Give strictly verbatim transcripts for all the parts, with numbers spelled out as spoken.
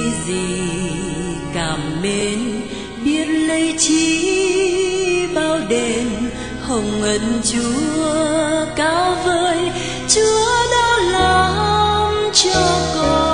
lấy gì cảm mến, biết lấy chi bao đền. Hồng ân Chúa cao vời, Chúa đã làm cho con.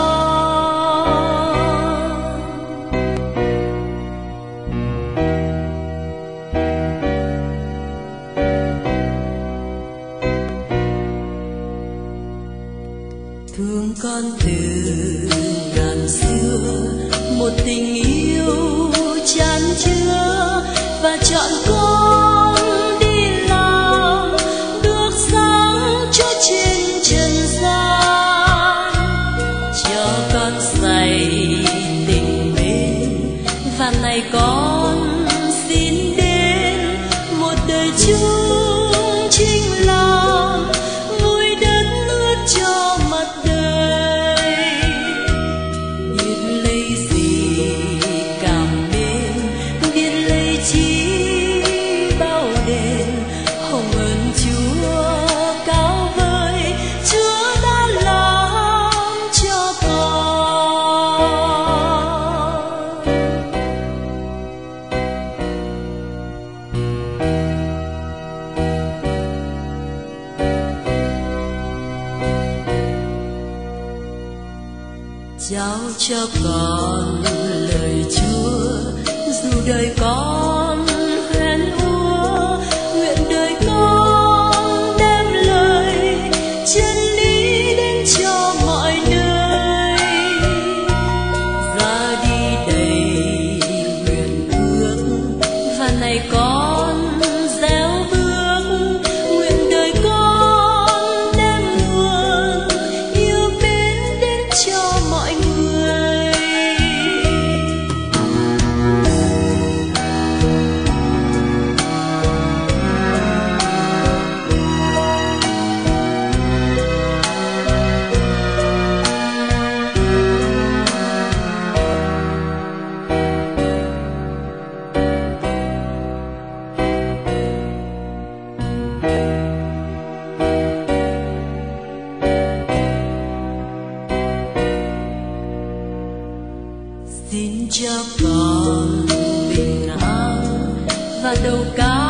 Thương con từ ngàn xưa, một tình yêu chan chứa, và chọn con đi làm được sáng cho trên trần gian. Cho con say tình mến, và này con xin đến một đời chung chinh làm, vui đất ướt cho mặt đời. Biết lấy gì cảm mến, biết lấy chi bao đền. Hồng ân Chúa cao vời, Chúa đã làm cho con. Trao cho con lời Chúa, dù đời con hoen úa, nguyện đời con đem lời chân lý đến cho mọi nơi. Ra đi đầy nguyện ước, và này con gieo bước, nguyện đời con đem nguồn yêu mến đến cho mọi người. Xin cho con bình an và đầu cao